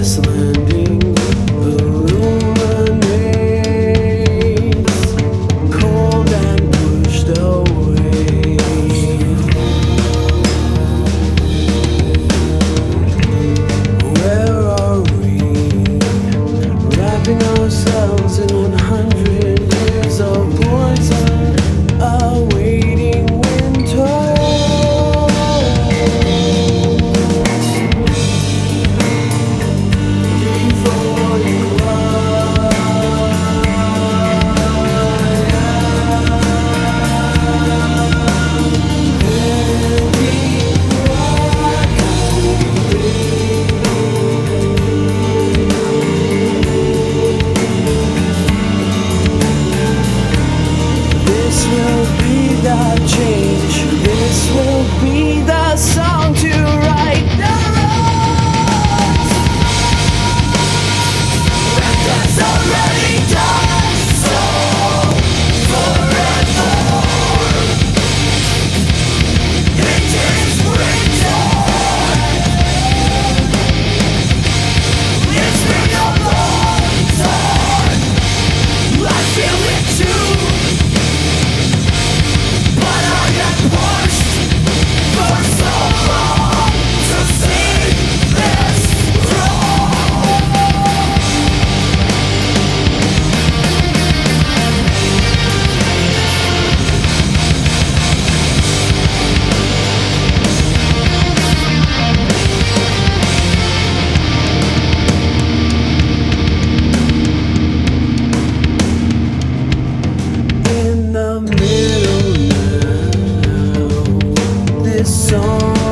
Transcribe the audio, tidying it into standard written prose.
this landing illuminates, cold and pushed away. Where are we? Wrapping ourselves in 100 years of poison, awaiting winter. Before you this will be the change. This will be the song to write the roads that has already done so forever. It is written. It's been a long time. I feel it too. But I have pushed for so long to see this through. In the middle now, this song